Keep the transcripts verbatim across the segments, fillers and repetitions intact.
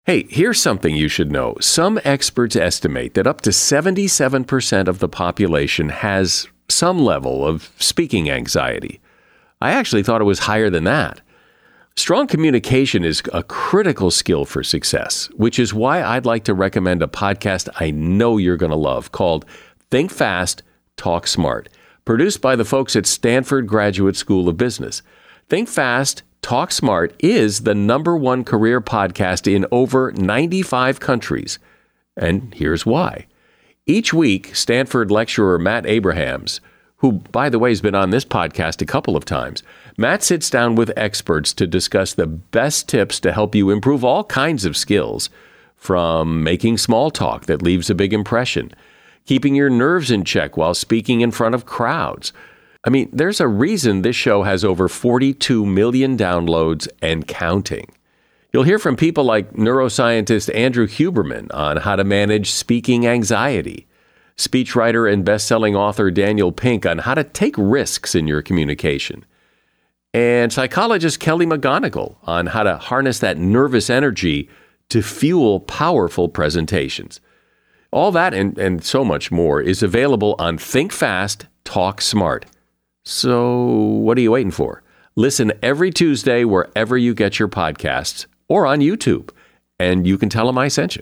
Hey, here's something you should know. Some experts estimate that up to seventy-seven percent of the population has some level of speaking anxiety. I actually thought it was higher than that. Strong communication is a critical skill for success, which is why I'd like to recommend a podcast I know you're going to love called Think Fast, Talk Smart, produced by the folks at Stanford Graduate School of Business. Think Fast, Talk Smart is the number one career podcast in over ninety-five countries. And here's why. Each week, Stanford lecturer Matt Abrahams, who, by the way, has been on this podcast a couple of times, Matt sits down with experts to discuss the best tips to help you improve all kinds of skills, from making small talk that leaves a big impression, keeping your nerves in check while speaking in front of crowds. I mean, there's a reason this show has over forty-two million downloads and counting. You'll hear from people like neuroscientist Andrew Huberman on how to manage speaking anxiety, speechwriter and best-selling author Daniel Pink on how to take risks in your communication, and psychologist Kelly McGonigal on how to harness that nervous energy to fuel powerful presentations. All that and, and so much more is available on Think Fast, Talk Smart. So what are you waiting for? Listen every Tuesday wherever you get your podcasts or on YouTube, and you can tell them I sent you.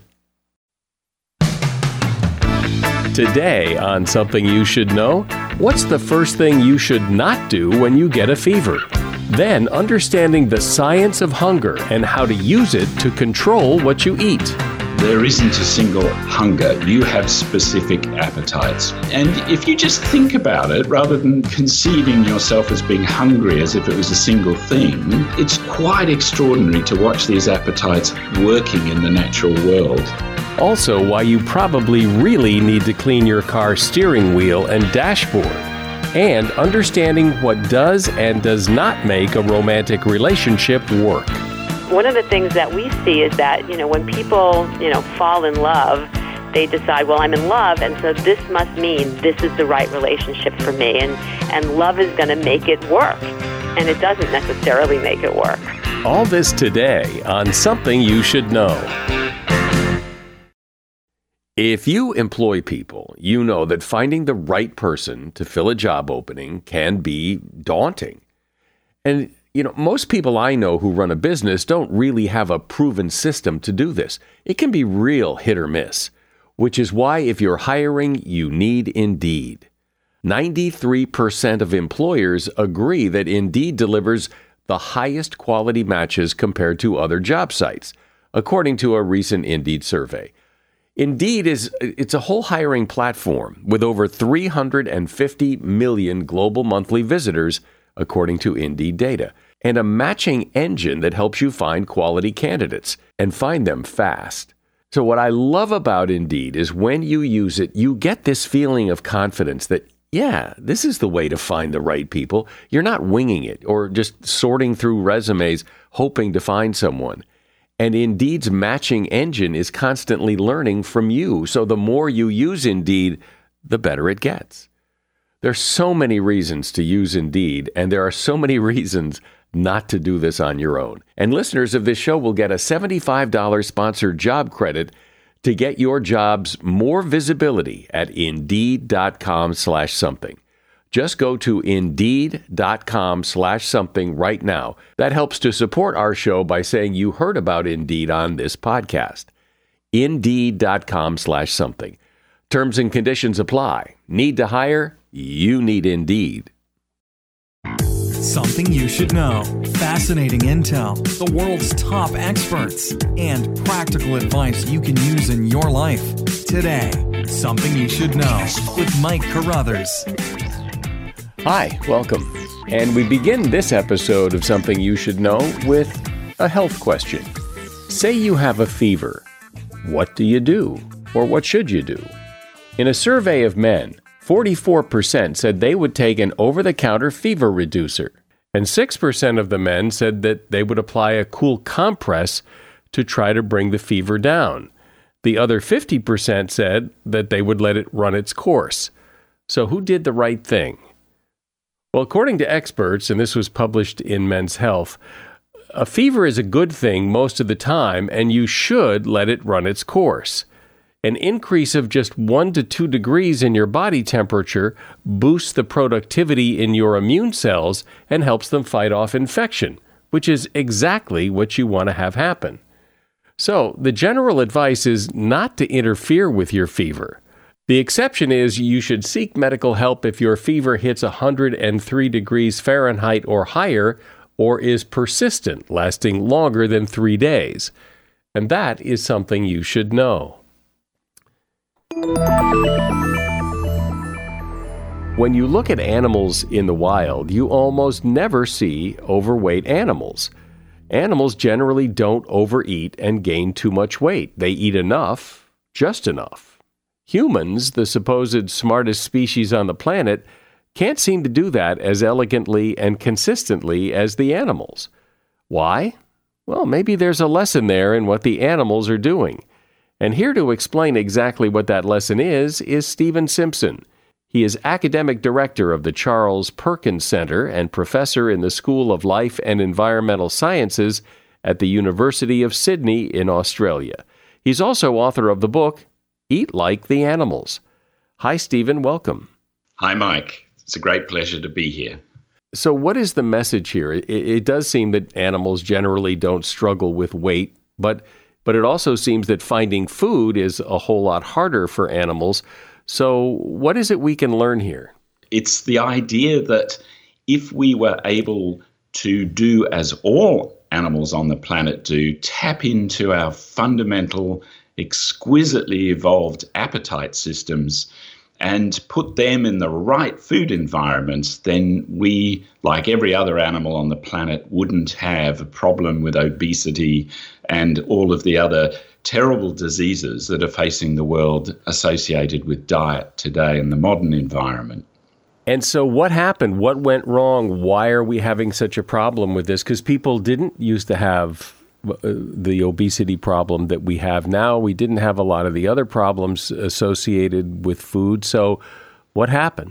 Today on Something You Should Know, what's the first thing you should not do when you get a fever? Then understanding the science of hunger and how to use it to control what you eat. There isn't a single hunger. You have specific appetites. And if you just think about it, rather than conceiving yourself as being hungry as if it was a single thing, it's quite extraordinary to watch these appetites working in the natural world. Also, why you probably really need to clean your car's steering wheel and dashboard. And understanding what does and does not make a romantic relationship work. One of the things that we see is that, you know, when people, you know, fall in love, they decide, well, I'm in love, and so this must mean this is the right relationship for me, and, and love is going to make it work. And it doesn't necessarily make it work. All this today on Something You Should Know. If you employ people, you know that finding the right person to fill a job opening can be daunting. And you know, most people I know who run a business don't really have a proven system to do this. It can be real hit or miss, which is why if you're hiring, you need Indeed. ninety-three percent of employers agree that Indeed delivers the highest quality matches compared to other job sites, according to a recent Indeed survey. Indeed is it's a whole hiring platform with over three hundred fifty million global monthly visitors, according to Indeed data, and a matching engine that helps you find quality candidates and find them fast. So what I love about Indeed is when you use it, you get this feeling of confidence that, yeah, this is the way to find the right people. You're not winging it or just sorting through resumes hoping to find someone. And Indeed's matching engine is constantly learning from you. So the more you use Indeed, the better it gets. There's so many reasons to use Indeed, and there are so many reasons not to do this on your own. And listeners of this show will get a seventy-five dollars sponsored job credit to get your jobs more visibility at Indeed.com slash something. Just go to Indeed.com slash something right now. That helps to support our show by saying you heard about Indeed on this podcast. Indeed.com slash something. Terms and conditions apply. Need to hire? You need Indeed. Something you should know. Fascinating intel, the world's top experts, and practical advice you can use in your life. Today, Something You Should Know with Mike Carruthers. Hi, welcome. And we begin this episode of Something You Should Know with a health question. Say you have a fever. What do you do? Or what should you do? In a survey of men, forty-four percent said they would take an over-the-counter fever reducer, and six percent of the men said that they would apply a cool compress to try to bring the fever down. The other fifty percent said that they would let it run its course. So who did the right thing? Well, according to experts, and this was published in Men's Health, a fever is a good thing most of the time, and you should let it run its course. An increase of just one to two degrees in your body temperature boosts the productivity in your immune cells and helps them fight off infection, which is exactly what you want to have happen. So, the general advice is not to interfere with your fever. The exception is you should seek medical help if your fever hits one hundred three degrees Fahrenheit or higher, or is persistent, lasting longer than three days. And that is something you should know. When you look at animals in the wild, you almost never see overweight animals. Animals generally don't overeat and gain too much weight. They eat enough, just enough. Humans, the supposed smartest species on the planet, can't seem to do that as elegantly and consistently as the animals. Why? Well, maybe there's a lesson there in what the animals are doing. And here to explain exactly what that lesson is, is Stephen Simpson. He is academic director of the Charles Perkins Center and professor in the School of Life and Environmental Sciences at the University of Sydney in Australia. He's also author of the book, Eat Like the Animals. Hi, Stephen. Welcome. Hi, Mike. It's a great pleasure to be here. So what is the message here? It, it does seem that animals generally don't struggle with weight, but but it also seems that finding food is a whole lot harder for animals. So what is it we can learn here? It's the idea that if we were able to do as all animals on the planet do, tap into our fundamental, exquisitely evolved appetite systems and put them in the right food environments, then we, like every other animal on the planet, wouldn't have a problem with obesity and all of the other terrible diseases that are facing the world associated with diet today in the modern environment. And so what happened? What went wrong? Why are we having such a problem with this? Because people didn't used to have the obesity problem that we have now. We didn't have a lot of the other problems associated with food. So what happened?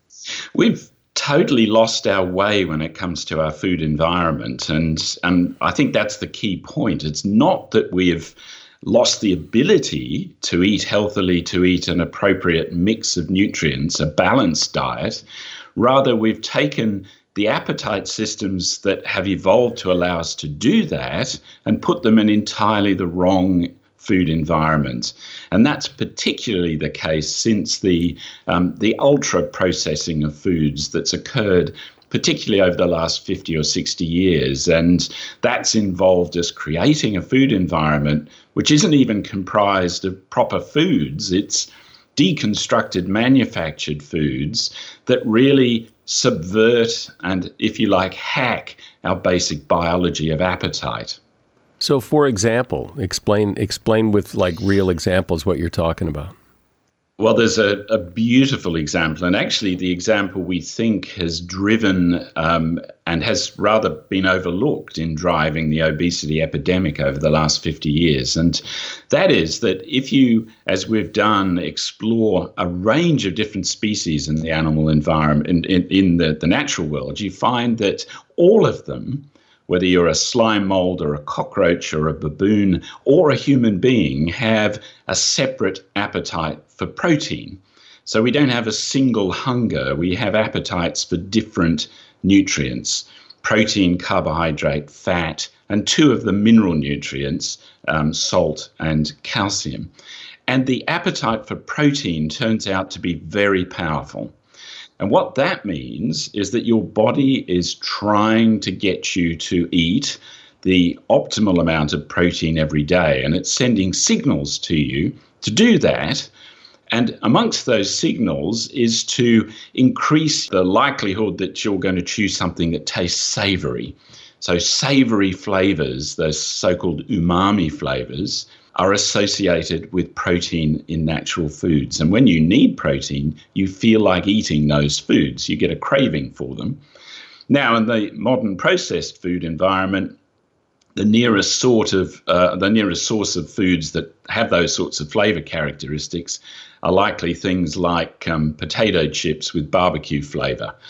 We've totally lost our way when it comes to our food environment. And, and I think that's the key point. It's not that we have lost the ability to eat healthily, to eat an appropriate mix of nutrients, a balanced diet. Rather, we've taken the appetite systems that have evolved to allow us to do that and put them in entirely the wrong food environment. And that's particularly the case since the um, the ultra processing of foods that's occurred particularly over the last fifty or sixty years. And that's involved us creating a food environment which isn't even comprised of proper foods. It's deconstructed manufactured foods that really subvert and, if you like, hack our basic biology of appetite. So, for example, explain explain with like real examples what you're talking about. Well, there's a, a beautiful example, and actually the example we think has driven um, and has rather been overlooked in driving the obesity epidemic over the last fifty years. And that is that if you, as we've done, explore a range of different species in the animal environment, in, in, in the, the natural world, you find that all of them, whether you're a slime mold or a cockroach or a baboon or a human being, have a separate appetite for protein. So we don't have a single hunger. We have appetites for different nutrients: protein, carbohydrate, fat, and two of the mineral nutrients, um, salt and calcium. And the appetite for protein turns out to be very powerful. And what that means is that your body is trying to get you to eat the optimal amount of protein every day, and it's sending signals to you to do that. And amongst those signals is to increase the likelihood that you're going to choose something that tastes savory. So savory flavors, those so-called umami flavors, are associated with protein in natural foods. And when you need protein, you feel like eating those foods. You get a craving for them. Now, in the modern processed food environment, the nearest sort of uh, the nearest source of foods that have those sorts of flavor characteristics are likely things like um, potato chips with barbecue flavor.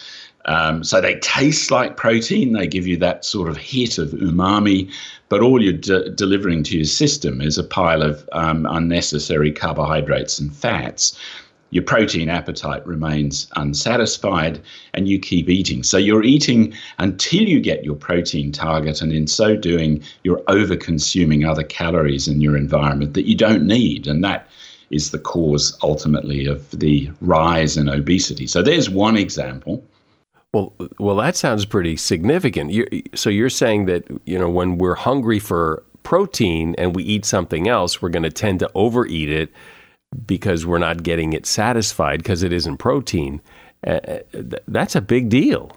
Um, so they taste like protein. They give you that sort of hit of umami, but all you're de- delivering to your system is a pile of um, unnecessary carbohydrates and fats. Your protein appetite remains unsatisfied and you keep eating. So you're eating until you get your protein target, and in so doing, you're over-consuming other calories in your environment that you don't need. And that is the cause, ultimately, of the rise in obesity. So there's one example. Well, well, that sounds pretty significant. You're, so you're saying that, you know, when we're hungry for protein and we eat something else, we're going to tend to overeat it because we're not getting it satisfied because it isn't protein. Uh, th- that's a big deal.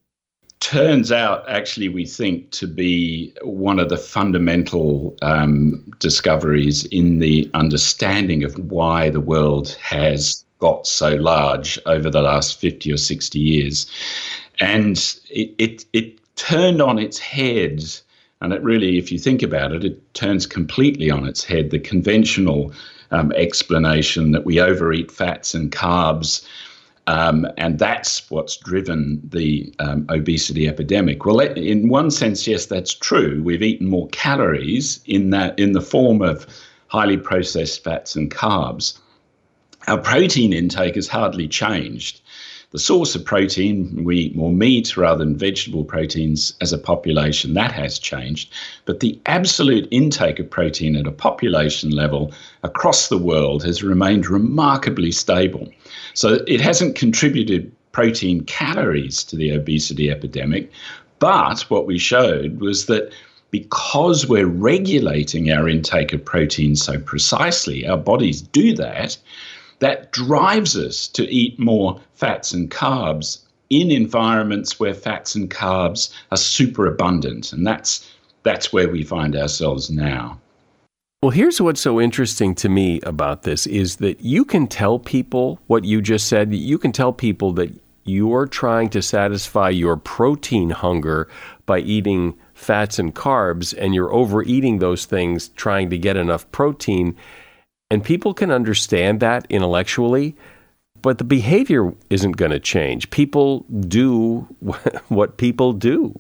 Turns out, actually, we think to be one of the fundamental um, discoveries in the understanding of why the world has got so large over the last fifty or sixty years. And it, it, it turned on its head, and it really, if you think about it, it turns completely on its head the conventional um, explanation that we overeat fats and carbs, um, and that's what's driven the um, obesity epidemic. Well, in one sense, yes, that's true. We've eaten more calories in that in the form of highly processed fats and carbs. Our protein intake has hardly changed. The source of protein, we eat more meat rather than vegetable proteins as a population. That has changed. But the absolute intake of protein at a population level across the world has remained remarkably stable. So it hasn't contributed protein calories to the obesity epidemic. But what we showed was that because we're regulating our intake of protein so precisely, our bodies do that, that drives us to eat more fats and carbs in environments where fats and carbs are super abundant. And that's that's where we find ourselves now. Well, here's what's so interesting to me about this is that you can tell people what you just said. You can tell people that you're trying to satisfy your protein hunger by eating fats and carbs, and you're overeating those things trying to get enough protein. And people can understand that intellectually, but the behavior isn't going to change. People do what people do.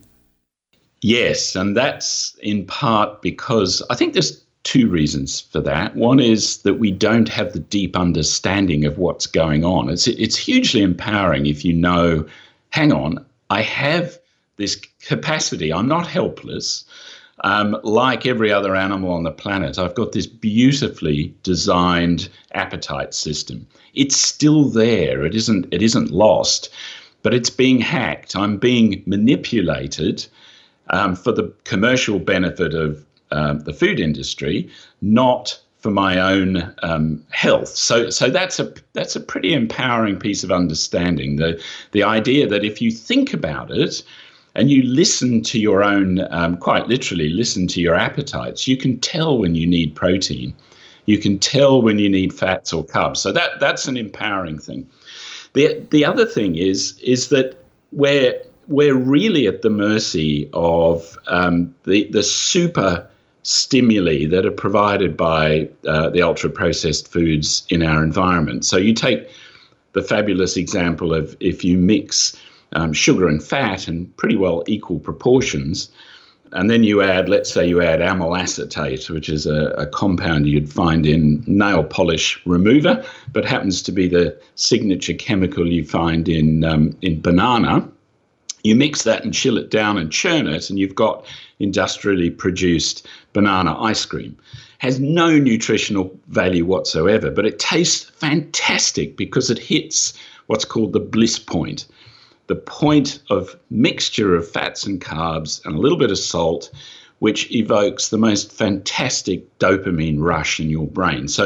Yes, and that's in part because I think there's two reasons for that. One is that we don't have the deep understanding of what's going on. It's it's hugely empowering if you know, hang on, I have this capacity. I'm not helpless. Um, like every other animal on the planet, I've got this beautifully designed appetite system. It's still there. It isn't, it isn't lost, but it's being hacked. I'm being manipulated um, for the commercial benefit of um, the food industry, not for my own um, health. So, so that's a that's a pretty empowering piece of understanding. The the idea that if you think about it, and you listen to your own, um, quite literally listen to your appetites, you can tell when you need protein. You can tell when you need fats or carbs. So that that's an empowering thing. The the other thing is is that we're we're really at the mercy of um, the the super stimuli that are provided by uh, the ultra processed foods in our environment. So you take the fabulous example of if you mix Um, sugar and fat in pretty well equal proportions. And then you add, let's say you add amyl acetate, which is a, a compound you'd find in nail polish remover, but happens to be the signature chemical you find in um, in banana. You mix that and chill it down and churn it, and you've got industrially produced banana ice cream. Has no nutritional value whatsoever, but it tastes fantastic because it hits what's called the bliss point. The point of mixture of fats and carbs and a little bit of salt, which evokes the most fantastic dopamine rush in your brain. So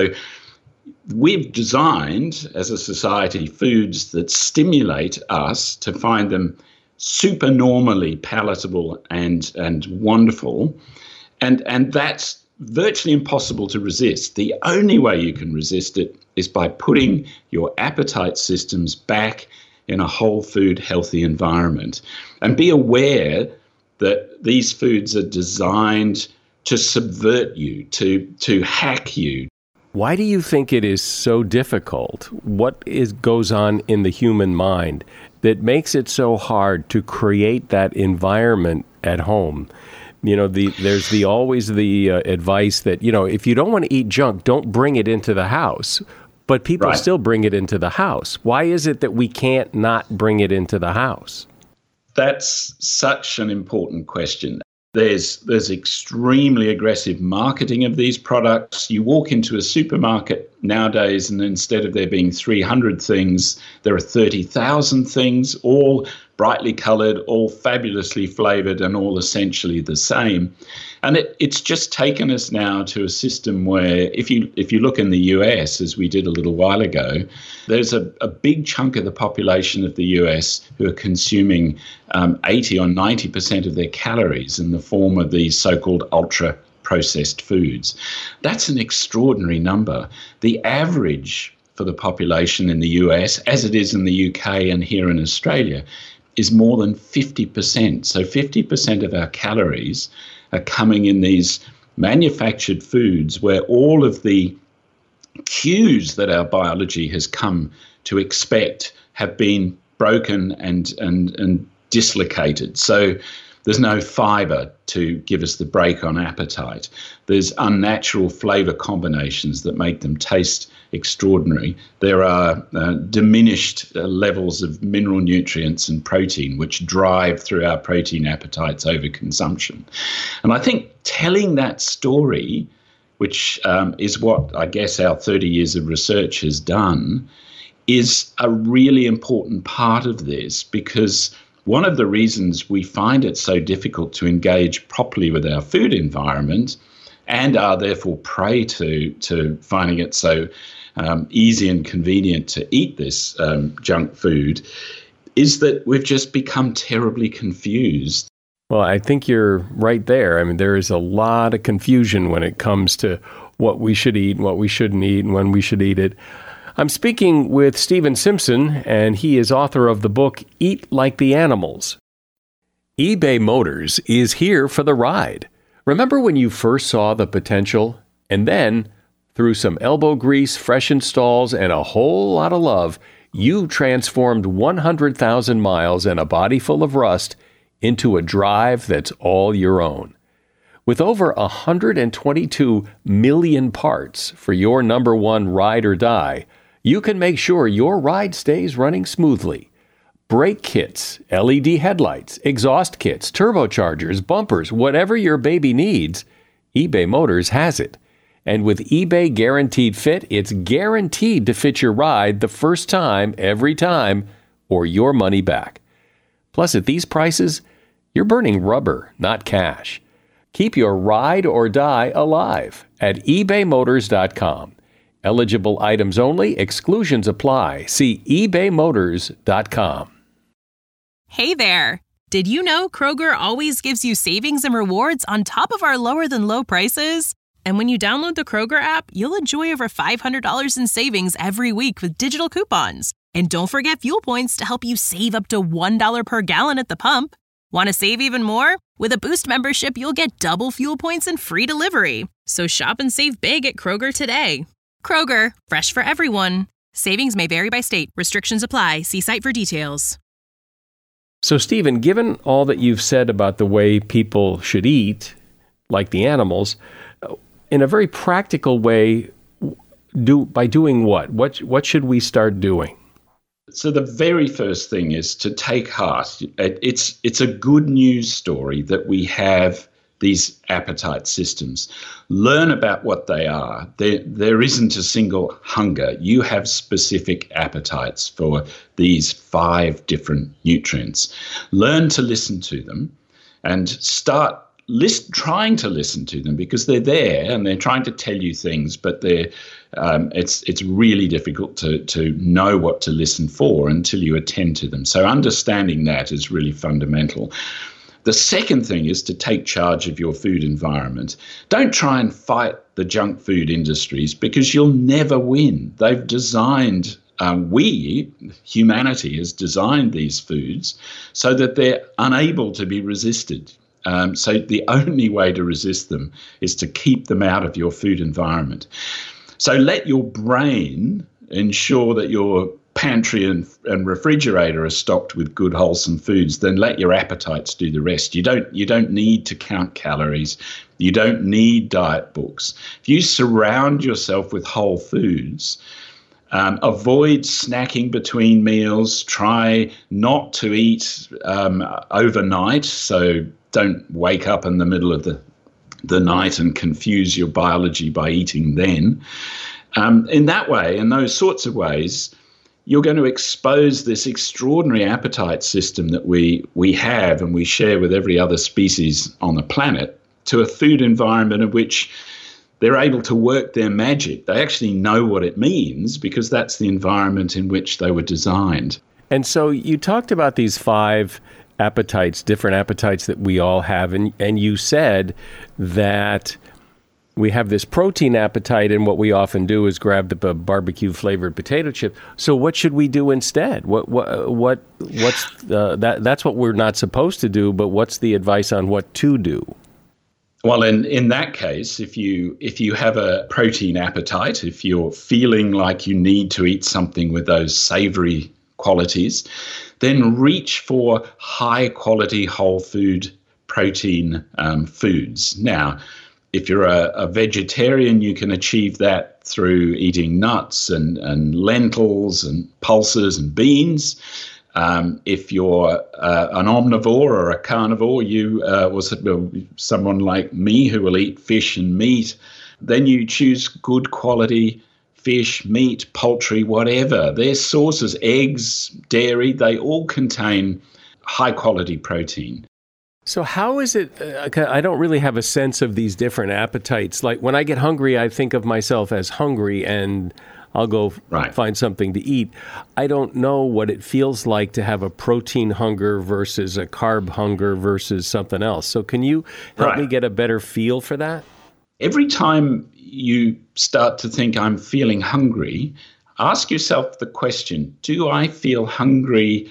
we've designed, as a society, foods that stimulate us to find them supernormally palatable and, and wonderful. And, and that's virtually impossible to resist. The only way you can resist it is by putting your appetite systems back in a whole food, healthy environment. And be aware that these foods are designed to subvert you, to, to hack you. Why do you think it is so difficult? What is goes on in the human mind that makes it so hard to create that environment at home? You know, the there's the always the uh, advice that, you know, if you don't want to eat junk, don't bring it into the house. But people Right. still bring it into the house. Why is it that we can't not bring it into the house? That's such an important question. There's there's extremely aggressive marketing of these products. You walk into a supermarket nowadays, and instead of there being three hundred things, there are thirty thousand things, all brightly coloured, all fabulously flavoured, and all essentially the same. And it, it's just taken us now to a system where, if you if you look in the U S, as we did a little while ago, there's a, a big chunk of the population of the U S who are consuming um, eighty or ninety percent of their calories in the form of these so-called ultra processed foods. That's an extraordinary number. The average for the population in the U S, as it is in the U K and here in Australia, is more than fifty percent. So fifty percent of our calories are coming in these manufactured foods where all of the cues that our biology has come to expect have been broken and and and dislocated. So there's no fibre to give us the break on appetite. There's unnatural flavour combinations that make them taste extraordinary. There are uh, diminished uh, levels of mineral nutrients and protein, which drive through our protein appetites over consumption. And I think telling that story, which um, is what I guess our thirty years of research has done, is a really important part of this, because one of the reasons we find it so difficult to engage properly with our food environment and are therefore prey to, to finding it so um, easy and convenient to eat this um, junk food is that we've just become terribly confused. Well, I think you're right there. I mean, there is a lot of confusion when it comes to what we should eat, what we shouldn't eat, and when we should eat it. I'm speaking with Steven Simpson, and he is author of the book, Eat Like the Animals. eBay Motors is here for the ride. Remember when you first saw the potential? And then, through some elbow grease, fresh installs, and a whole lot of love, you transformed one hundred thousand miles and a body full of rust into a drive that's all your own. With over one hundred twenty-two million parts for your number one ride or die, you can make sure your ride stays running smoothly. Brake kits, L E D headlights, exhaust kits, turbochargers, bumpers, whatever your baby needs, eBay Motors has it. And with eBay Guaranteed Fit, it's guaranteed to fit your ride the first time, every time, or your money back. Plus, at these prices, you're burning rubber, not cash. Keep your ride or die alive at ebay motors dot com. Eligible items only. Exclusions apply. See ebay motors dot com. Hey there! Did you know Kroger always gives you savings and rewards on top of our lower than low prices? And when you download the Kroger app, you'll enjoy over five hundred dollars in savings every week with digital coupons. And don't forget fuel points to help you save up to one dollar per gallon at the pump. Want to save even more? With a Boost membership, you'll get double fuel points and free delivery. So shop and save big at Kroger today. Kroger, fresh for everyone. Savings may vary by state. Restrictions apply. See site for details. So, Steven, given all that you've said about the way people should eat, like the animals, in a very practical way, do by doing what? What what should we start doing? So the very first thing is to take heart. It's it's a good news story that we have these appetite systems. Learn about what they are. There, there isn't a single hunger. You have specific appetites for these five different nutrients. Learn to listen to them and start list, trying to listen to them, because they're there and they're trying to tell you things, but they're um, it's it's really difficult to, to know what to listen for until you attend to them. So understanding that is really fundamental. The second thing is to take charge of your food environment. Don't try and fight the junk food industries, because you'll never win. They've designed, um, we, humanity, has designed these foods so that they're unable to be resisted. Um, so the only way to resist them is to keep them out of your food environment. So let your brain ensure that you're pantry and, and refrigerator are stocked with good wholesome foods, then let your appetites do the rest. You don't you don't need to count calories. You don't need diet books. If you surround yourself with whole foods, um, avoid snacking between meals, try not to eat um, overnight, so don't wake up in the middle of the, the night and confuse your biology by eating then. Um, in that way, in those sorts of ways, you're going to expose this extraordinary appetite system that we we have and we share with every other species on the planet to a food environment in which they're able to work their magic. They actually know what it means because that's the environment in which they were designed. And so you talked about these five appetites, different appetites that we all have, and, and you said that we have this protein appetite, and what we often do is grab the barbecue flavored potato chip. So what should we do instead? What what what what's uh, that? That's what we're not supposed to do. But what's the advice on what to do? Well, in, in that case, if you if you have a protein appetite, if you're feeling like you need to eat something with those savory qualities, then reach for high quality whole food protein um, foods. Now, if you're a, a vegetarian, you can achieve that through eating nuts and, and lentils and pulses and beans. Um, if you're uh, an omnivore or a carnivore, you uh, or someone like me who will eat fish and meat, then you choose good quality fish, meat, poultry, whatever. Their sources, eggs, dairy, they all contain high quality protein. So how is it, uh, I don't really have a sense of these different appetites. Like when I get hungry, I think of myself as hungry and I'll go right. find something to eat. I don't know what it feels like to have a protein hunger versus a carb hunger versus something else. So can you help right. me get a better feel for that? Every time you start to think I'm feeling hungry, ask yourself the question, do I feel hungry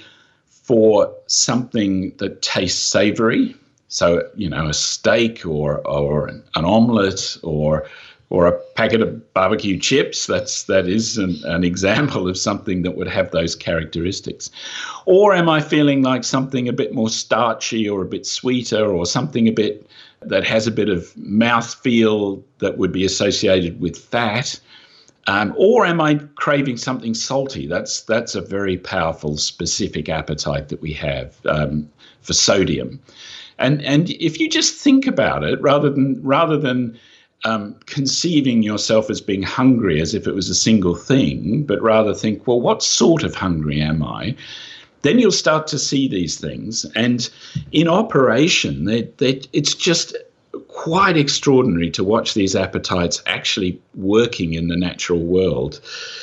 for something that tastes savory? So, you know, a steak or or an omelette or or a packet of barbecue chips, that's that is an, an example of something that would have those characteristics. Or am I feeling like something a bit more starchy or a bit sweeter or something a bit that has a bit of mouthfeel that would be associated with fat? Um, or am I craving something salty? That's that's a very powerful specific appetite that we have um, for sodium. And and if you just think about it, rather than rather than um, conceiving yourself as being hungry as if it was a single thing, but rather think, well, what sort of hungry am I? Then you'll start to see these things. And in operation, they, they, it's just quite extraordinary to watch these appetites actually working in the natural world.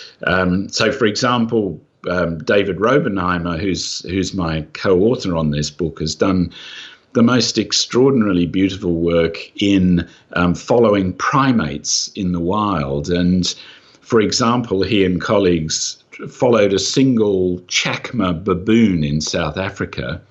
Um, so, for example, um, David Robenheimer, who's who's my co-author on this book, has done the most extraordinarily beautiful work in um, following primates in the wild. And, for example, he and colleagues followed a single Chacma baboon in South Africa.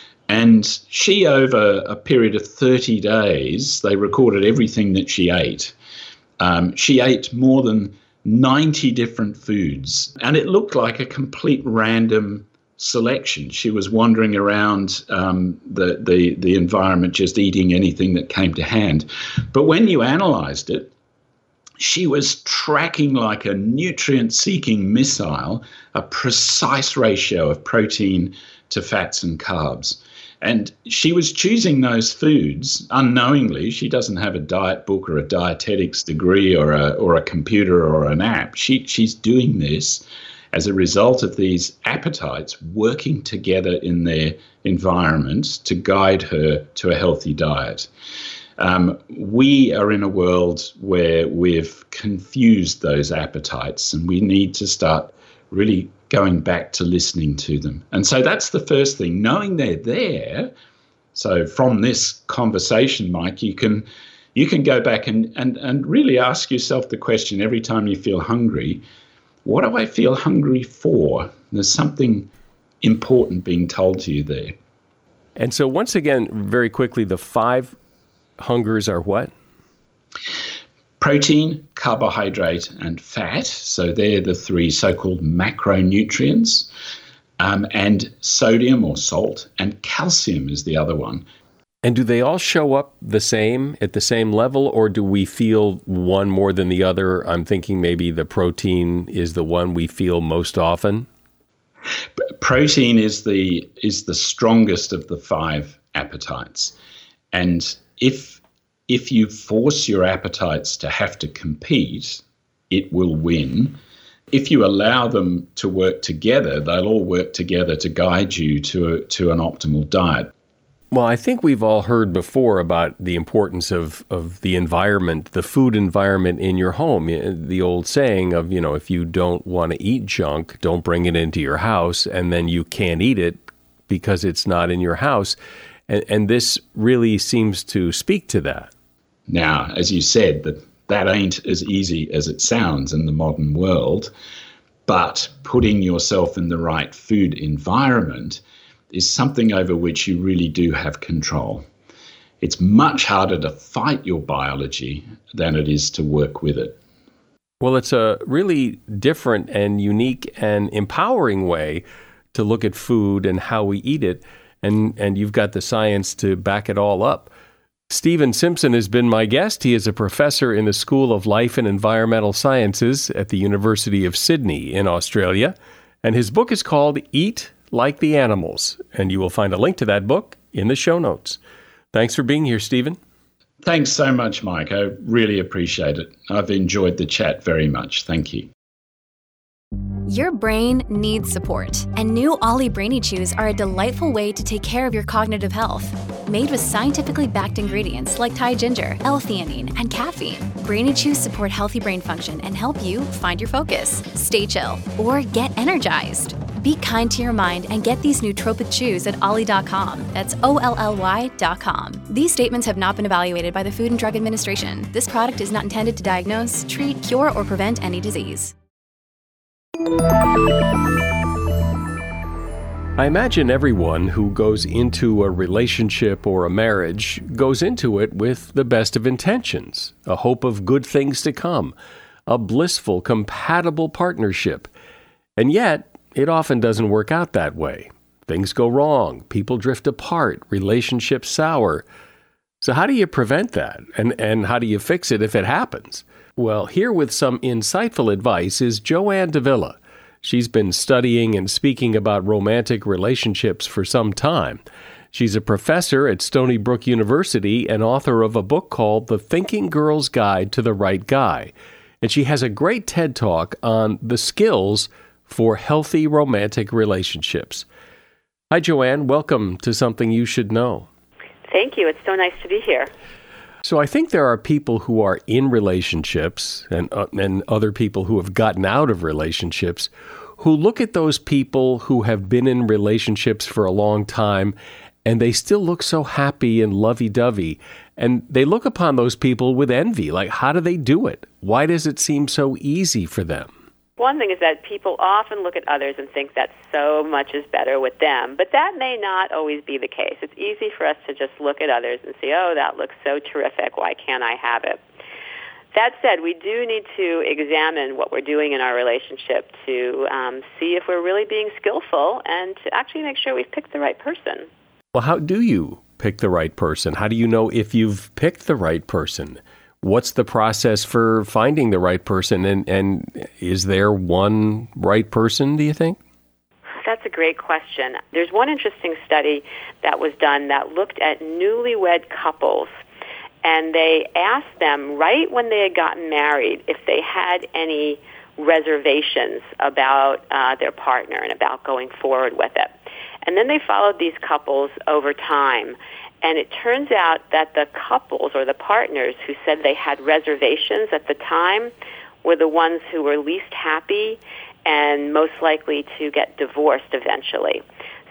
And she, over a period of thirty days, they recorded everything that she ate. Um, she ate more than ninety different foods, and it looked like a complete random selection. She was wandering around um, the, the, the environment, just eating anything that came to hand. But when you analysed it, she was tracking like a nutrient-seeking missile, a precise ratio of protein to fats and carbs. And she was choosing those foods unknowingly. She doesn't have a diet book or a dietetics degree or a or a computer or an app. She she's doing this as a result of these appetites working together in their environment to guide her to a healthy diet. Um, we are in a world where we've confused those appetites, and we need to start really going back to listening to them. And so that's the first thing, knowing they're there. So from this conversation, Mike, you can you can go back and, and, and really ask yourself the question every time you feel hungry, what do I feel hungry for? There's something important being told to you there. And so once again, very quickly, the five hungers are what? Protein, carbohydrate, and fat. So they're the three so-called macronutrients. Um, and sodium or salt, and calcium is the other one. And do they all show up the same, at the same level, or do we feel one more than the other? I'm thinking maybe the protein is the one we feel most often. Protein is the is the strongest of the five appetites. And if if you force your appetites to have to compete, it will win. If you allow them to work together, they'll all work together to guide you to a, to an optimal diet. Well, I think we've all heard before about the importance of, of the environment, the food environment in your home. The old saying of, you know, if you don't want to eat junk, don't bring it into your house, and then you can't eat it because it's not in your house. And, and this really seems to speak to that. Now, as you said, that that ain't as easy as it sounds in the modern world, but putting yourself in the right food environment is something over which you really do have control. It's much harder to fight your biology than it is to work with it. Well, it's a really different and unique and empowering way to look at food and how we eat it, and, and you've got the science to back it all up. Stephen Simpson has been my guest. He is a professor in the School of Life and Environmental Sciences at the University of Sydney in Australia, and his book is called Eat Like the Animals, and you will find a link to that book in the show notes. Thanks for being here, Stephen. Thanks so much, Mike. I really appreciate it. I've enjoyed the chat very much. Thank you. Your brain needs support, and new Ollie Brainy Chews are a delightful way to take care of your cognitive health. Made with scientifically backed ingredients like Thai ginger, L-theanine, and caffeine, Brainy Chews support healthy brain function and help you find your focus, stay chill, or get energized. Be kind to your mind and get these nootropic chews at ollie dot com. That's O L L Y dot com. These statements have not been evaluated by the Food and Drug Administration. This product is not intended to diagnose, treat, cure, or prevent any disease. I imagine everyone who goes into a relationship or a marriage goes into it with the best of intentions, a hope of good things to come, a blissful, compatible partnership. And yet, it often doesn't work out that way. Things go wrong, people drift apart, relationships sour. So how do you prevent that? And, and how do you fix it if it happens? Well, here with some insightful advice is Joanne Davila. She's been studying and speaking about romantic relationships for some time. She's a professor at Stony Brook University and author of a book called The Thinking Girl's Guide to the Right Guy. And she has a great TED Talk on the skills for healthy romantic relationships. Hi, Joanne. Welcome to Something You Should Know. Thank you. It's so nice to be here. So I think there are people who are in relationships and uh, and other people who have gotten out of relationships who look at those people who have been in relationships for a long time and they still look so happy and lovey-dovey. And they look upon those people with envy. Like, how do they do it? Why does it seem so easy for them? One thing is that people often look at others and think that so much is better with them, but that may not always be the case. It's easy for us to just look at others and say, oh, that looks so terrific, why can't I have it? That said, we do need to examine what we're doing in our relationship to um, see if we're really being skillful and to actually make sure we've picked the right person. Well, how do you pick the right person? How do you know if you've picked the right person? What's the process for finding the right person? And, and is there one right person, do you think? That's a great question. There's one interesting study that was done that looked at newlywed couples, and they asked them right when they had gotten married if they had any reservations about uh, their partner and about going forward with it. And then they followed these couples over time. And it turns out that the couples or the partners who said they had reservations at the time were the ones who were least happy and most likely to get divorced eventually.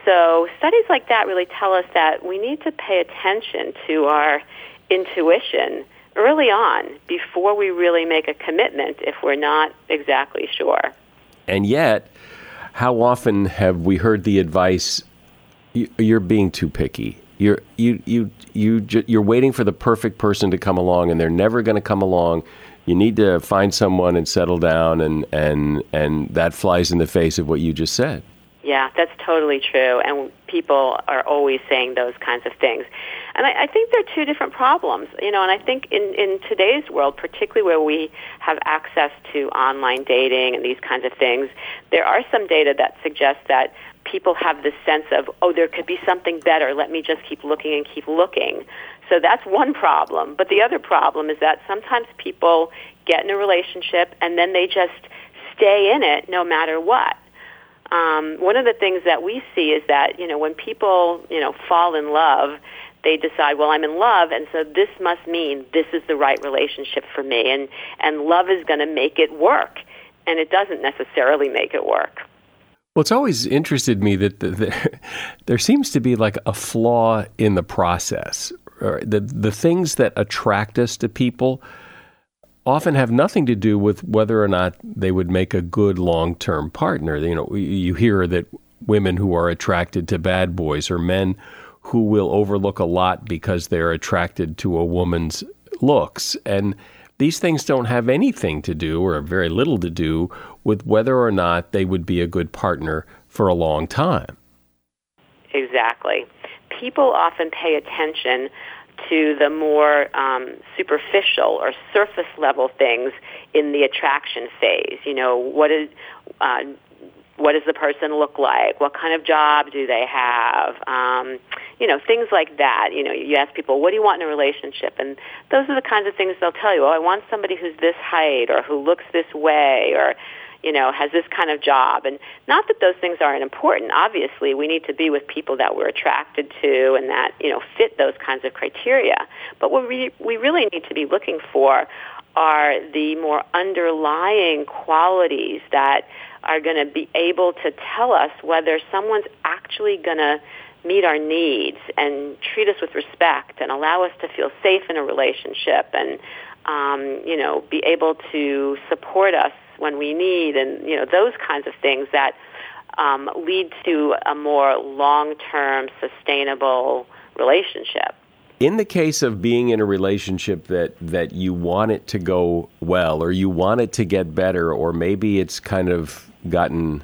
So studies like that really tell us that we need to pay attention to our intuition early on before we really make a commitment if we're not exactly sure. And yet, how often have we heard the advice, you're being too picky? You're you you you you're waiting for the perfect person to come along, and they're never going to come along. you need to find someone and settle down, and, and, and that flies in the face of what you just said. Yeah, that's totally true, and people are always saying those kinds of things. And I, I think they're two different problems, you know, and I think in, in today's world, particularly where we have access to online dating and these kinds of things, there are some data that suggests that people have this sense of, oh, there could be something better, let me just keep looking and keep looking. So that's one problem. But the other problem is that sometimes people get in a relationship and then they just stay in it no matter what. Um, one of the things that we see is that, you know, when people, you know, fall in love, they decide, well, I'm in love, and so this must mean this is the right relationship for me, and, and love is going to make it work. And it doesn't necessarily make it work. Well, it's always interested me that the, the, there seems to be like a flaw in the process. The, the things that attract us to people often have nothing to do with whether or not they would make a good long-term partner. You know, you hear that women who are attracted to bad boys are men who will overlook a lot because they're attracted to a woman's looks. And these things don't have anything to do, or very little to do, with whether or not they would be a good partner for a long time. Exactly. People often pay attention to the more um, superficial or surface level things in the attraction phase. You know, what is uh, what does the person look like? What kind of job do they have? Um, you know, things like that. You know, you ask people, what do you want in a relationship? And those are the kinds of things they'll tell you. Oh, I want somebody who's this height, or who looks this way, or, you know, has this kind of job. And not that those things aren't important. Obviously, we need to be with people that we're attracted to and that, you know, fit those kinds of criteria. But what we, we really need to be looking for are the more underlying qualities that are going to be able to tell us whether someone's actually going to meet our needs and treat us with respect and allow us to feel safe in a relationship and, um, you know, be able to support us when we need, and, you know, those kinds of things that um, lead to a more long-term, sustainable relationship. In the case of being in a relationship that, that you want it to go well, or you want it to get better, or maybe it's kind of gotten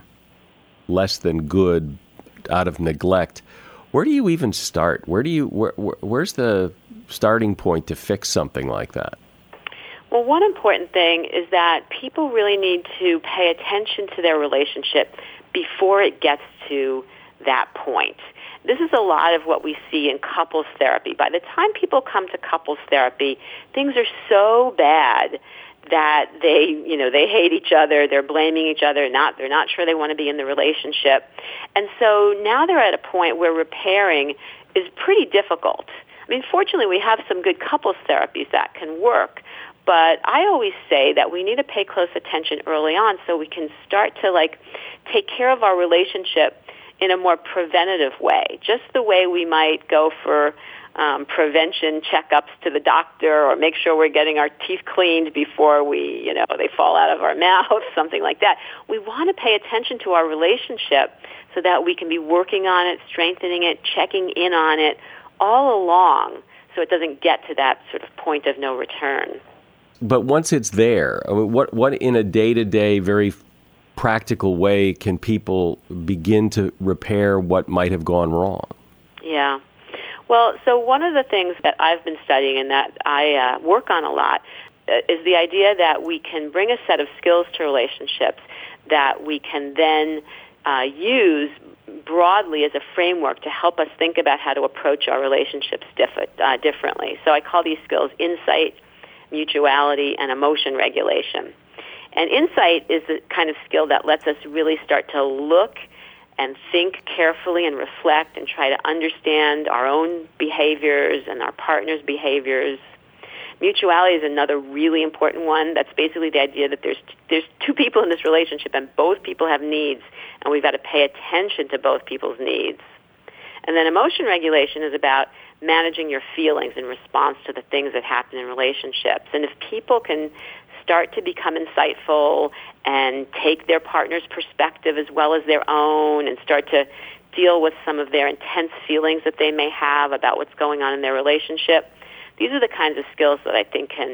less than good out of neglect, where do you even start? Where do you where, where, where's the starting point to fix something like that? Well, one important thing is that people really need to pay attention to their relationship before it gets to that point. This is a lot of what we see in couples therapy. By the time people come to couples therapy, things are so bad that they, you know, they hate each other, they're blaming each other, not they're not sure they want to be in the relationship. And so now they're at a point where repairing is pretty difficult. I mean, fortunately, we have some good couples therapies that can work. But I always say that we need to pay close attention early on so we can start to, like, take care of our relationship in a more preventative way, just the way we might go for um, prevention checkups to the doctor, or make sure we're getting our teeth cleaned before we, you know, they fall out of our mouth, something like that. We want to pay attention to our relationship so that we can be working on it, strengthening it, checking in on it all along so it doesn't get to that sort of point of no return. But once it's there, I mean, what what in a day-to-day, very practical way can people begin to repair what might have gone wrong? Yeah. Well, so one of the things that I've been studying and that I uh, work on a lot uh, is the idea that we can bring a set of skills to relationships that we can then uh, use broadly as a framework to help us think about how to approach our relationships diff- uh, differently. So I call these skills insight, mutuality, and emotion regulation. And insight is the kind of skill that lets us really start to look and think carefully and reflect and try to understand our own behaviors and our partner's behaviors. Mutuality is another really important one. That's basically the idea that there's there's two people in this relationship and both people have needs, and we've got to pay attention to both people's needs. And then emotion regulation is about managing your feelings in response to the things that happen in relationships. And if people can start to become insightful and take their partner's perspective as well as their own and start to deal with some of their intense feelings that they may have about what's going on in their relationship, these are the kinds of skills that I think can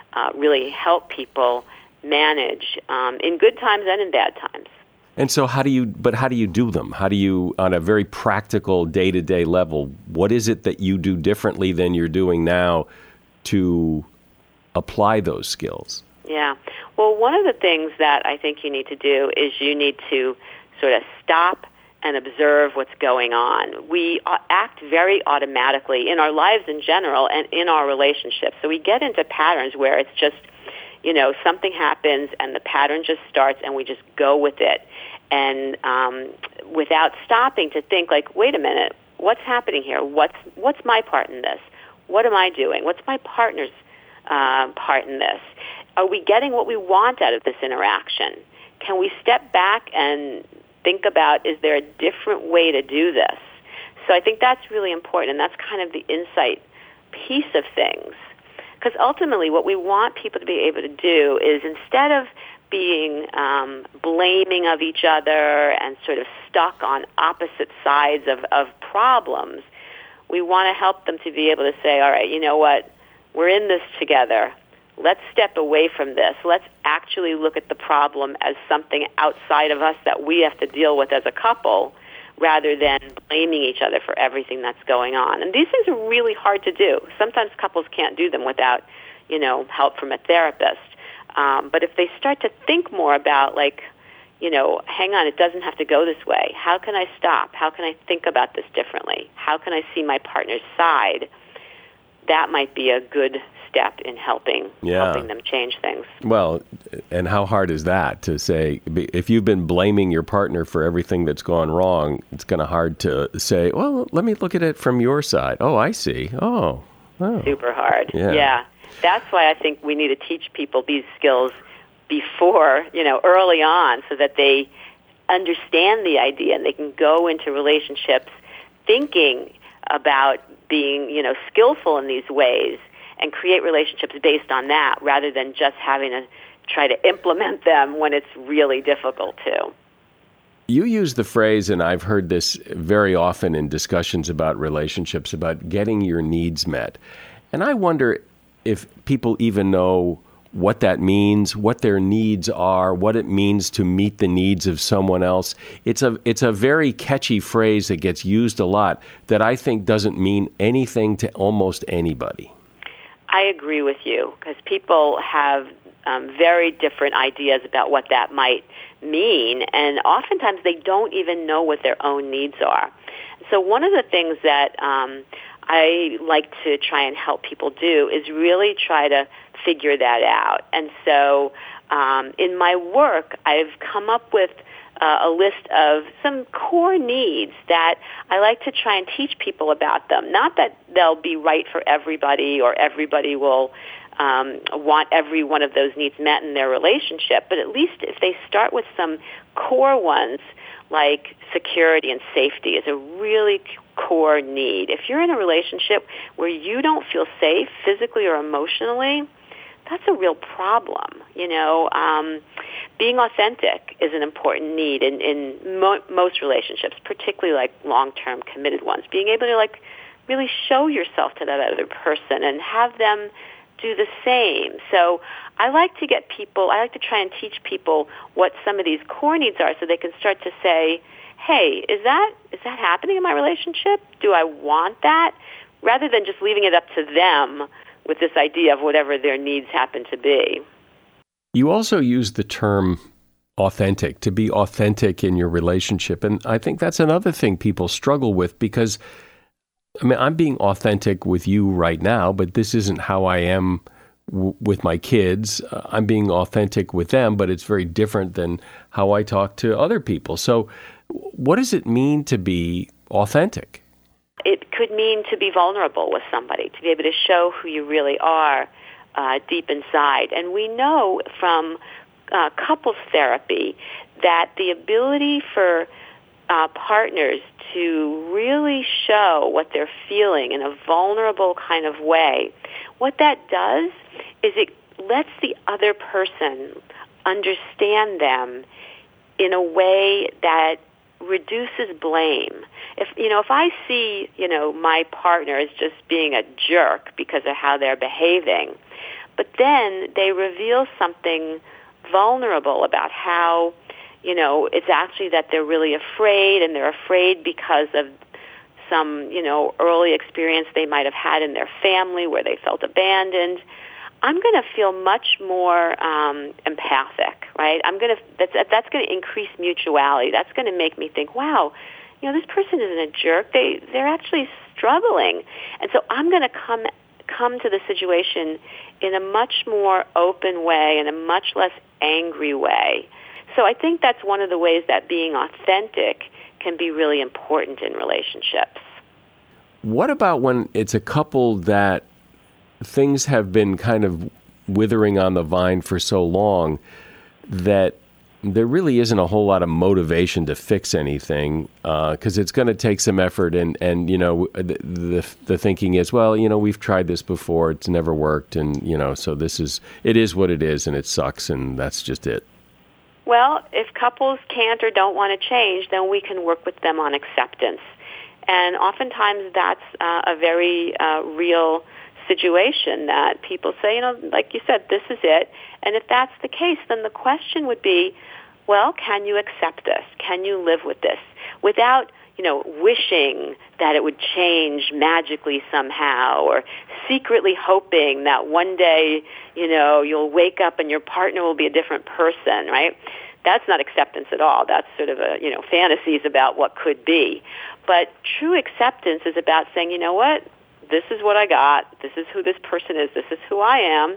uh, really help people manage um, in good times and in bad times. And so how do you, but how do you do them? How do you, on a very practical day-to-day level, what is it that you do differently than you're doing now to apply those skills? Yeah. Well, one of the things that I think you need to do is you need to sort of stop and observe what's going on. We act very automatically in our lives in general and in our relationships. So we get into patterns where it's just, you know, something happens and the pattern just starts and we just go with it. And um, without stopping to think like, wait a minute, what's happening here? What's what's my part in this? What am I doing? What's my partner's uh, part in this? Are we getting what we want out of this interaction? Can we step back and think about, is there a different way to do this? So I think that's really important, and that's kind of the insight piece of things. Because ultimately what we want people to be able to do is, instead of being um, blaming of each other and sort of stuck on opposite sides of, of problems, we want to help them to be able to say, all right, you know what, we're in this together. Let's step away from this. Let's actually look at the problem as something outside of us that we have to deal with as a couple, rather than blaming each other for everything that's going on. And these things are really hard to do. Sometimes couples can't do them without, you know, help from a therapist. Um, but if they start to think more about, like, you know, hang on, it doesn't have to go this way. How can I stop? How can I think about this differently? How can I see my partner's side? That might be a good step in helping yeah. helping them change things. Well, and how hard is that to say, if you've been blaming your partner for everything that's gone wrong, it's kind of hard to say, well, let me look at it from your side. Oh, I see. Oh. oh. Super hard. Yeah. yeah. That's why I think we need to teach people these skills before, you know, early on, so that they understand the idea and they can go into relationships thinking about being, you know, skillful in these ways, and create relationships based on that, rather than just having to try to implement them when it's really difficult to. You use the phrase, and I've heard this very often in discussions about relationships, about getting your needs met. And I wonder if people even know what that means, what their needs are, what it means to meet the needs of someone else. It's a it's a very catchy phrase that gets used a lot that I think doesn't mean anything to almost anybody. I agree with you, because people have um, very different ideas about what that might mean, and oftentimes they don't even know what their own needs are. So one of the things that um, I like to try and help people do is really try to figure that out. And so um, in my work, I've come up with Uh, a list of some core needs that I like to try and teach people about them. Not that they'll be right for everybody, or everybody will um, want every one of those needs met in their relationship, but at least if they start with some core ones, like security and safety is a really core need. If you're in a relationship where you don't feel safe physically or emotionally, that's a real problem, you know. Um, being authentic is an important need in, in mo- most relationships, particularly like long-term committed ones. Being able to like really show yourself to that other person and have them do the same. So I like to get people, I like to try and teach people what some of these core needs are, so they can start to say, hey, is that is that happening in my relationship? Do I want that? Rather than just leaving it up to them with this idea of whatever their needs happen to be. You also use the term authentic, to be authentic in your relationship. And I think that's another thing people struggle with, because, I mean, I'm being authentic with you right now, but this isn't how I am w- with my kids. Uh, I'm being authentic with them, but it's very different than how I talk to other people. So what does it mean to be authentic? It could mean to be vulnerable with somebody, to be able to show who you really are uh, deep inside. And we know from uh, couples therapy that the ability for uh, partners to really show what they're feeling in a vulnerable kind of way, what that does is it lets the other person understand them in a way that reduces blame. If you know, if I see, you know, my partner as just being a jerk because of how they're behaving, but then they reveal something vulnerable about how, you know, it's actually that they're really afraid, and they're afraid because of some, you know, early experience they might have had in their family where they felt abandoned. I'm going to feel much more um, empathic, right? I'm going to that's that's going to increase mutuality. That's going to make me think, wow, you know, this person isn't a jerk. They they're actually struggling, and so I'm going to come come to the situation in a much more open way, in a much less angry way. So I think that's one of the ways that being authentic can be really important in relationships. What about when it's a couple that things have been kind of withering on the vine for so long that there really isn't a whole lot of motivation to fix anything, because uh, it's going to take some effort, and, and you know, the, the the thinking is, well, you know, we've tried this before, it's never worked, and, you know, so this is, it is what it is, and it sucks, and that's just it. Well, if couples can't or don't want to change, then we can work with them on acceptance. And oftentimes that's uh, a very uh, real situation that people say, you know, like you said, this is it. And if that's the case, then the question would be, well, can you accept this? Can you live with this without, you know, wishing that it would change magically somehow, or secretly hoping that one day, you know, you'll wake up and your partner will be a different person, right? That's not acceptance at all. That's sort of a, you know, fantasies about what could be. But true acceptance is about saying, you know what, this is what I got, this is who this person is, this is who I am,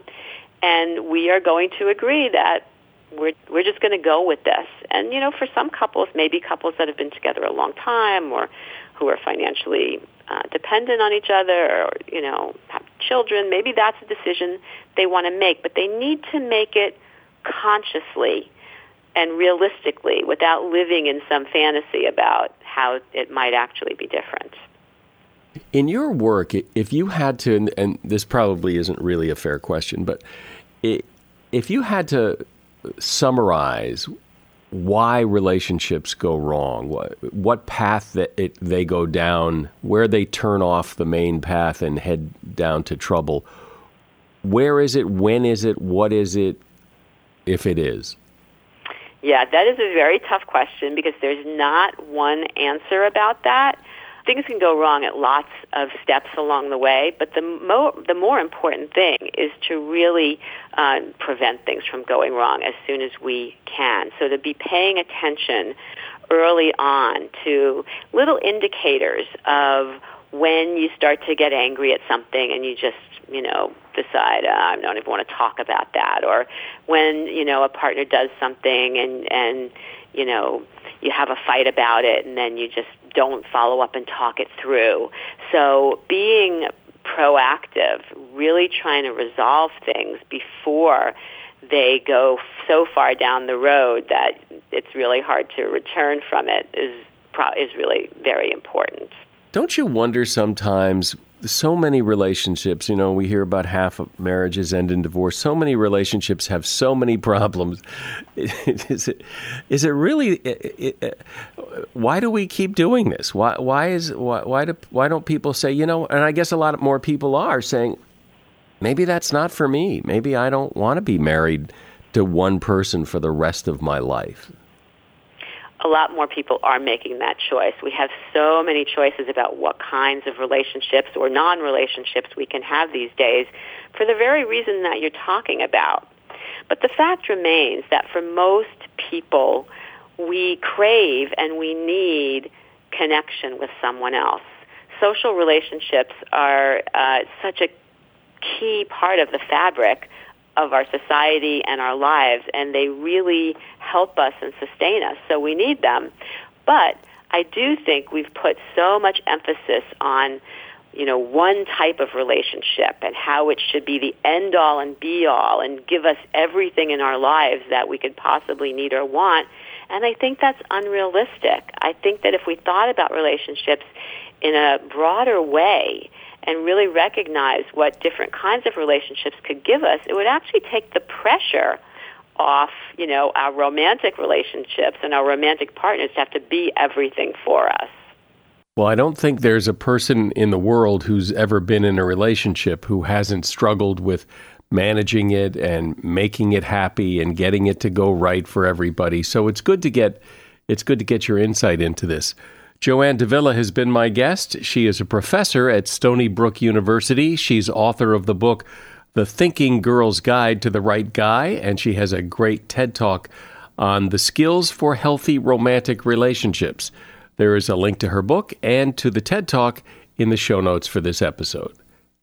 and we are going to agree that we're we're just going to go with this. And, you know, for some couples, maybe couples that have been together a long time, or who are financially uh, dependent on each other, or, you know, have children, maybe that's a decision they want to make, but they need to make it consciously and realistically, without living in some fantasy about how it might actually be different. In your work, if you had to, and this probably isn't really a fair question, but if you had to summarize why relationships go wrong, what, what path that it, they go down, where they turn off the main path and head down to trouble, where is it, when is it, what is it, if it is? Yeah, that is a very tough question, because there's not one answer about that. Things can go wrong at lots of steps along the way, but the mo- the more important thing is to really uh, prevent things from going wrong as soon as we can. So to be paying attention early on to little indicators of when you start to get angry at something and you just, you know, decide, uh, I don't even want to talk about that, or when, you know, a partner does something and, and, you know, you have a fight about it and then you just don't follow up and talk it through. So being proactive, really trying to resolve things before they go so far down the road that it's really hard to return from it is pro- is really very important. Don't you wonder sometimes, so many relationships, you know, we hear about half of marriages end in divorce. So many relationships have so many problems. Is it, is it really, it, it, why do we keep doing this? Why, why is, why, why do, why don't people say, you know, and I guess a lot more people are saying, maybe that's not for me. Maybe I don't want to be married to one person for the rest of my life. A lot more people are making that choice. We have so many choices about what kinds of relationships or non-relationships we can have these days for the very reason that you're talking about. But the fact remains that for most people, we crave and we need connection with someone else. Social relationships are uh, such a key part of the fabric of our society and our lives, and they really help us and sustain us, so we need them. But I do think we've put so much emphasis on, you know, one type of relationship and how it should be the end-all and be-all and give us everything in our lives that we could possibly need or want, and I think that's unrealistic. I think that if we thought about relationships in a broader way and really recognize what different kinds of relationships could give us, it would actually take the pressure off, you know, our romantic relationships and our romantic partners to have to be everything for us. Well, I don't think there's a person in the world who's ever been in a relationship who hasn't struggled with managing it and making it happy and getting it to go right for everybody. So it's good to get it's good to get your insight into this. Joanne Davila has been my guest. She is a professor at Stony Brook University. She's author of the book, The Thinking Girl's Guide to the Right Guy, and she has a great TED Talk on the skills for healthy romantic relationships. There is a link to her book and to the TED Talk in the show notes for this episode.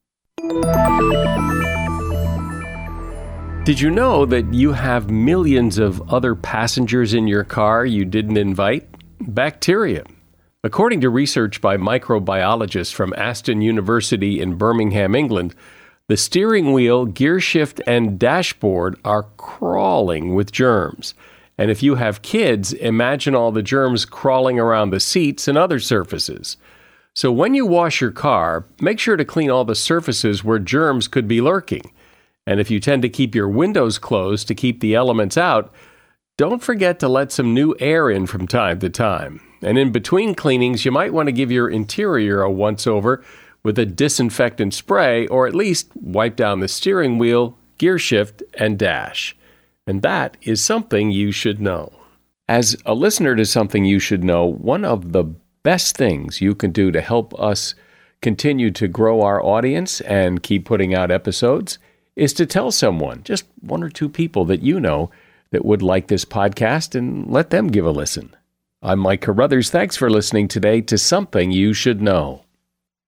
Did you know that you have millions of other passengers in your car you didn't invite? Bacteria. According to research by microbiologists from Aston University in Birmingham, England, the steering wheel, gear shift, and dashboard are crawling with germs. And if you have kids, imagine all the germs crawling around the seats and other surfaces. So when you wash your car, make sure to clean all the surfaces where germs could be lurking. And if you tend to keep your windows closed to keep the elements out, don't forget to let some new air in from time to time. And in between cleanings, you might want to give your interior a once-over with a disinfectant spray, or at least wipe down the steering wheel, gear shift, and dash. And that is something you should know. As a listener to Something You Should Know, one of the best things you can do to help us continue to grow our audience and keep putting out episodes is to tell someone, just one or two people that you know that would like this podcast, and let them give a listen. I'm Mike Carruthers. Thanks for listening today to Something You Should Know.